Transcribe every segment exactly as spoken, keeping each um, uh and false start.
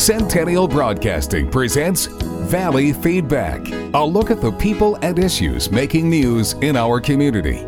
Centennial Broadcasting presents Valley Feedback, a look at the people and issues making news in our community.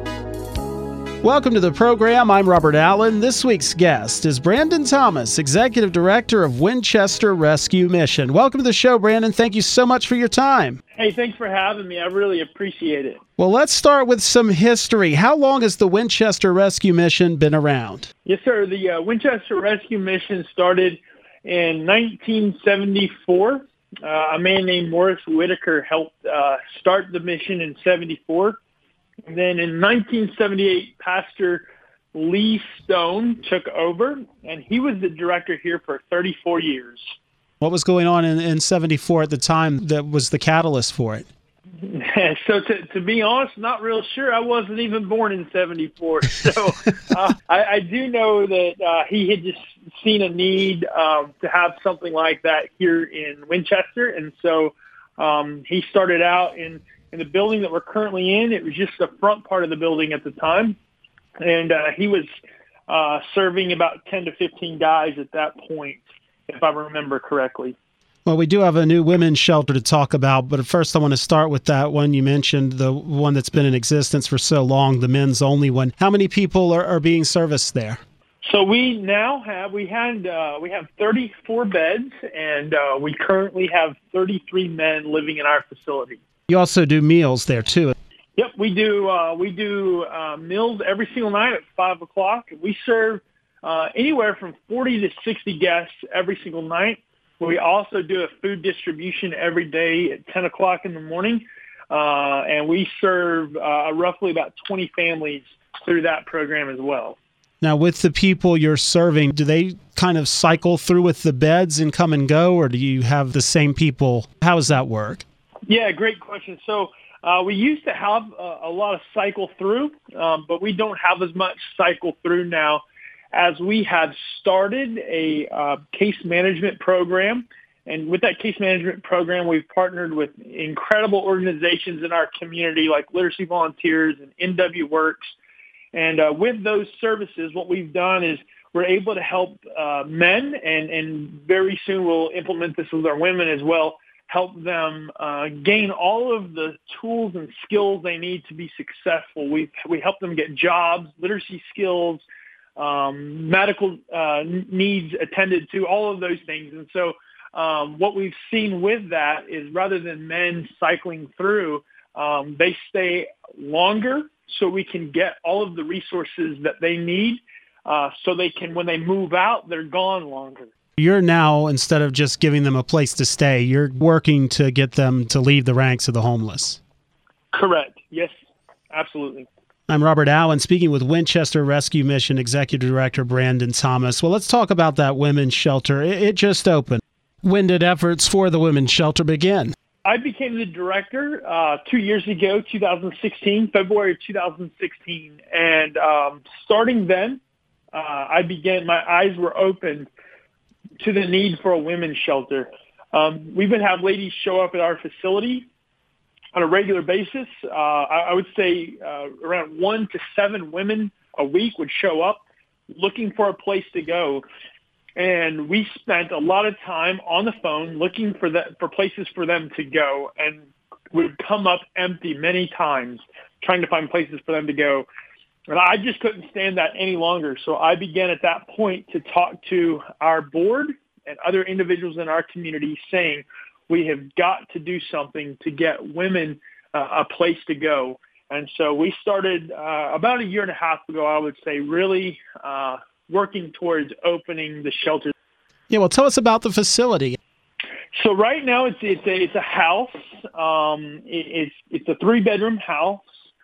Welcome to the program. I'm Robert Allen. This week's guest is Brandon Thomas, Executive Director of Winchester Rescue Mission. Welcome to the show, Brandon. Thank you so much for your time. Hey, thanks for having me. I really appreciate it. Well, let's start with some history. How long has the Winchester Rescue Mission been around? Yes, sir. The uh, Winchester Rescue Mission started in nineteen seventy-four. Uh, a man named Morris Whitaker helped uh, start the mission in seventy-four. And then in nineteen seventy-eight, Pastor Lee Stone took over, and he was the director here for thirty-four years. What was going on in, in seventy-four at the time that was the catalyst for it? So to, to be honest, not real sure. I wasn't even born in seventy-four. So uh, I, I do know that uh, he had just seen a need um, to have something like that here in Winchester. And so um, he started out in, in the building that we're currently in. It was just the front part of the building at the time. And uh, he was uh, serving about ten to fifteen guys at that point, if I remember correctly. Well, we do have a new women's shelter to talk about, but first I want to start with that one you mentioned, the one that's been in existence for so long, the men's only one. How many people are, are being serviced there? So we now have, we had, uh, we have thirty-four beds, and uh, we currently have thirty-three men living in our facility. You also do meals there, too. Yep, we do, uh, we do uh, meals every single night at five o'clock. We serve uh, anywhere from forty to sixty guests every single night. We also do a food distribution every day at ten o'clock in the morning, uh, and we serve uh, roughly about twenty families through that program as well. Now, with the people you're serving, do they kind of cycle through with the beds and come and go, or do you have the same people? How does that work? Yeah, great question. So uh, we used to have a, a lot of cycle through, um, but we don't have as much cycle through now, as we have started a uh, case management program. And with that case management program, we've partnered with incredible organizations in our community like Literacy Volunteers and N W Works. And uh, with those services, what we've done is we're able to help uh, men, and, and very soon we'll implement this with our women as well, help them uh, gain all of the tools and skills they need to be successful. We we help them get jobs, literacy skills, Um, medical uh, needs attended to, all of those things. And so um, what we've seen with that is rather than men cycling through, um, they stay longer so we can get all of the resources that they need uh, so they can, when they move out, they're gone longer. You're now, instead of just giving them a place to stay, you're working to get them to leave the ranks of the homeless. Correct. Yes, absolutely. I'm Robert Allen, speaking with Winchester Rescue Mission Executive Director Brandon Thomas. Well, let's talk about that women's shelter. It, it just opened. When did efforts for the women's shelter begin? I became the director uh, two years ago, two thousand sixteen, February of two thousand sixteen. And um, starting then, uh, I began, my eyes were open to the need for a women's shelter. Um, we would have ladies show up at our facility on a regular basis. uh, I, I would say uh, around one to seven women a week would show up looking for a place to go. And we spent a lot of time on the phone looking for the, for places for them to go, and would come up empty many times trying to find places for them to go. And I just couldn't stand that any longer. So I began at that point to talk to our board and other individuals in our community saying, we have got to do something to get women uh, a place to go. And so we started uh, about a year and a half ago, I would say, really uh, working towards opening the shelter. Yeah, well, tell us about the facility. So right now it's it's a, it's a house. Um, it, it's it's a three-bedroom house.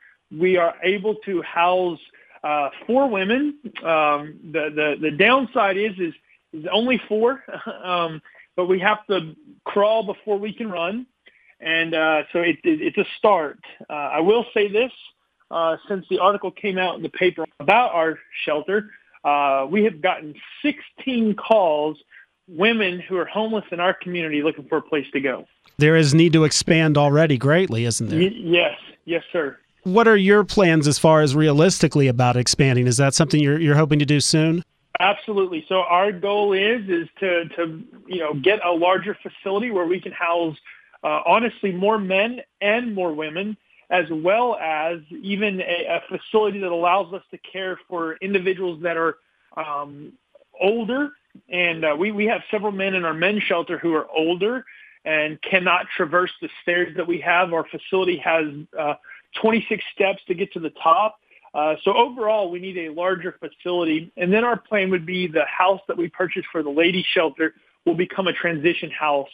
We are able to house uh, four women. Um, the, the, the downside is, is, is only four. um, But we have to crawl before we can run. And uh, so it, it, it's a start. Uh, I will say this, uh, since the article came out in the paper about our shelter, uh, we have gotten sixteen calls, women who are homeless in our community looking for a place to go. There is need to expand already greatly, isn't there? Y- yes, yes, sir. What are your plans as far as realistically about expanding? Is that something you're, you're hoping to do soon? Absolutely. So our goal is is to to you know get a larger facility where we can house uh, honestly more men and more women, as well as even a, a facility that allows us to care for individuals that are um, older. And uh, we we have several men in our men's shelter who are older and cannot traverse the stairs that we have. Our facility has uh, twenty-six steps to get to the top. Uh, so overall, we need a larger facility. And then our plan would be the house that we purchased for the ladies' shelter will become a transition house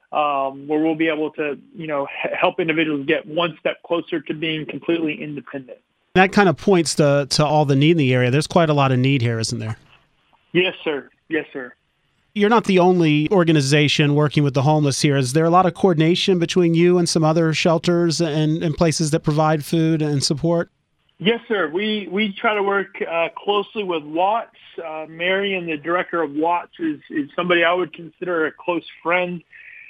um, where we'll be able to, you know, h- help individuals get one step closer to being completely independent. That kind of points to, to all the need in the area. There's quite a lot of need here, isn't there? Yes, sir. Yes, sir. You're not the only organization working with the homeless here. Is there a lot of coordination between you and some other shelters and, and places that provide food and support? Yes, sir. We we try to work uh, closely with Watts. Uh, Marion, the director of Watts, is, is somebody I would consider a close friend.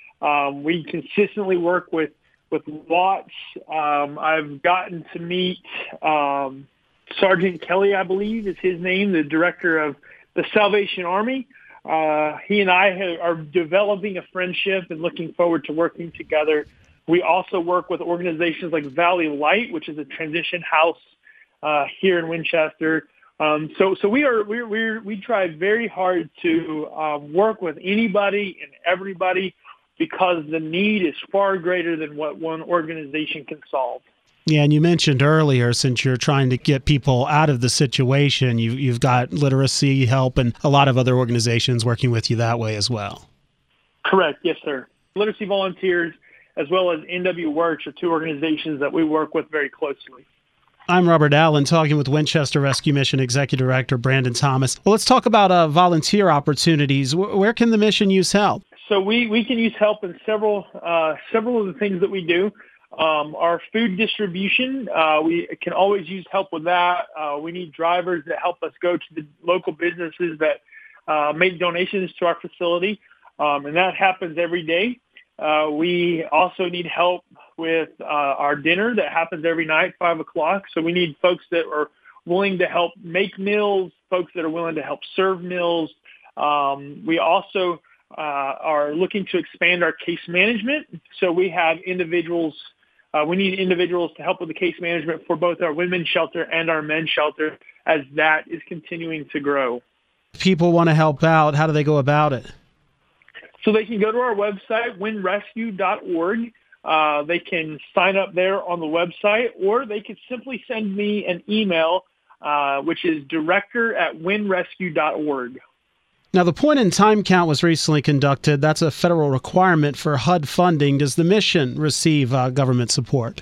Um, we consistently work with, with Watts. Um, I've gotten to meet um, Sergeant Kelly, I believe is his name, the director of the Salvation Army. Uh, he and I have, are developing a friendship and looking forward to working together. We also work with organizations like Valley Light, which is a transition house uh, here in Winchester. Um, so, so we are we we we try very hard to um, work with anybody and everybody because the need is far greater than what one organization can solve. Yeah, and you mentioned earlier, since you're trying to get people out of the situation, you, you've got literacy help and a lot of other organizations working with you that way as well. Correct. Yes, sir. Literacy volunteers as well as N W Works are two organizations that we work with very closely. I'm Robert Allen, talking with Winchester Rescue Mission Executive Director Brandon Thomas. Well, let's talk about uh, volunteer opportunities. W- where can the mission use help? So we, we can use help in several uh, several of the things that we do. Um, our food distribution, uh, we can always use help with that. Uh, we need drivers that help us go to the local businesses that uh, make donations to our facility, um, and that happens every day. Uh, we also need help with uh, our dinner that happens every night, five o'clock. So we need folks that are willing to help make meals, folks that are willing to help serve meals. Um, we also uh, are looking to expand our case management. So we have individuals, uh, we need individuals to help with the case management for both our women's shelter and our men's shelter as that is continuing to grow. If people want to help out, how do they go about it? So they can go to our website, win rescue dot org. Uh, they can sign up there on the website, or they could simply send me an email, uh, which is director at win rescue dot org. Now, the point in time count was recently conducted. That's a federal requirement for H U D funding. Does the mission receive uh, government support?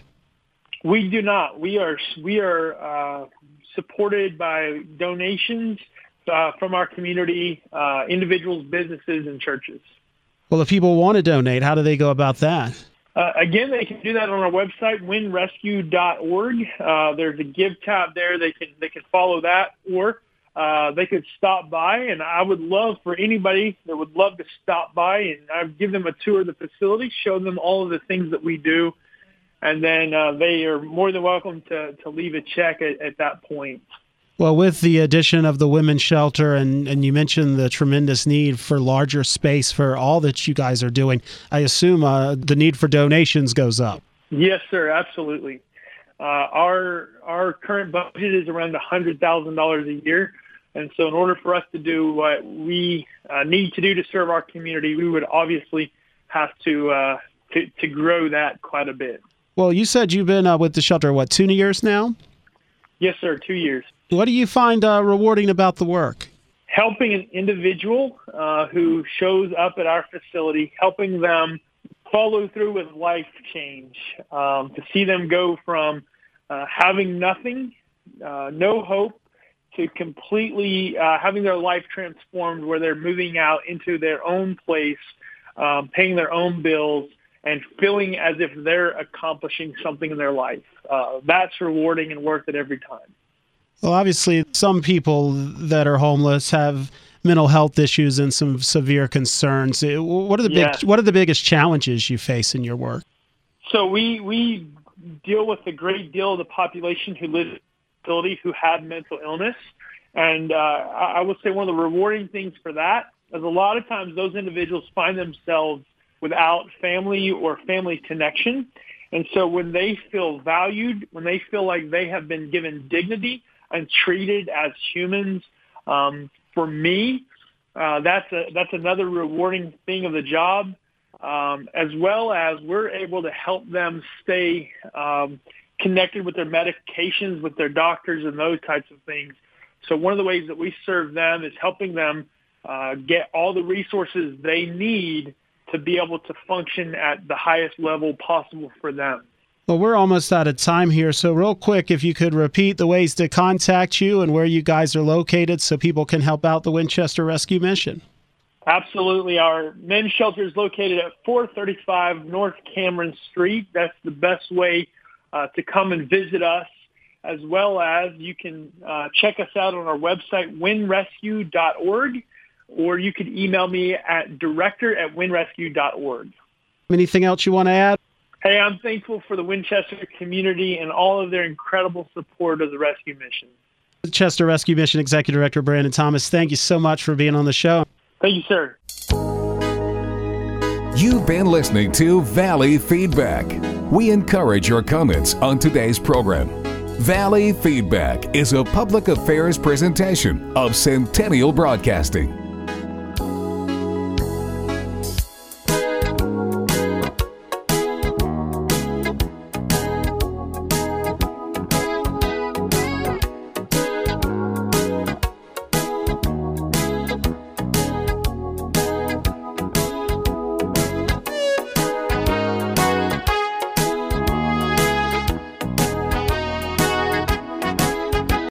We do not. We are we are uh, supported by donations uh, from our community, uh, individuals, businesses, and churches. Well, if people want to donate, how do they go about that? Uh, again, they can do that on our website, win rescue dot org. Uh, there's a give tab there. They can they can follow that, or uh, they could stop by. And I would love for anybody that would love to stop by, and I'd give them a tour of the facility, show them all of the things that we do, and then uh, they are more than welcome to, to leave a check at, at that point. Well, with the addition of the women's shelter, and, and you mentioned the tremendous need for larger space for all that you guys are doing, I assume uh, the need for donations goes up. Yes, sir, absolutely. Uh, our our current budget is around one hundred thousand dollars a year, and so in order for us to do what we uh, need to do to serve our community, we would obviously have to, uh, to, to grow that quite a bit. Well, you said you've been uh, with the shelter, what, two years now? Yes, sir, two years. What do you find uh, rewarding about the work? Helping an individual uh, who shows up at our facility, helping them follow through with life change, um, to see them go from uh, having nothing, uh, no hope, to completely uh, having their life transformed where they're moving out into their own place, um, paying their own bills, and feeling as if they're accomplishing something in their life. Uh, that's rewarding and worth it every time. Well, obviously, some people that are homeless have mental health issues and some severe concerns. What are the big Yes. What are the biggest challenges you face in your work? So we we deal with a great deal of the population who lives in the facility who have mental illness, And uh, I, I would say one of the rewarding things for that is a lot of times those individuals find themselves without family or family connection. And so when they feel valued, when they feel like they have been given dignity and treated as humans, um, for me, uh, that's a, that's another rewarding thing of the job, um, as well as we're able to help them stay um, connected with their medications, with their doctors, and those types of things. So one of the ways that we serve them is helping them uh, get all the resources they need to be able to function at the highest level possible for them. Well, we're almost out of time here, so real quick, if you could repeat the ways to contact you and where you guys are located so people can help out the Winchester Rescue Mission. Absolutely. Our men's shelter is located at four thirty-five North Cameron Street. That's the best way uh, to come and visit us, as well as you can uh, check us out on our website, win rescue dot org, or you could email me at director at win rescue dot org. Anything else you want to add? Hey, I'm thankful for the Winchester community and all of their incredible support of the rescue mission. Winchester Rescue Mission Executive Director Brandon Thomas, thank you so much for being on the show. Thank you, sir. You've been listening to Valley Feedback. We encourage your comments on today's program. Valley Feedback is a public affairs presentation of Centennial Broadcasting.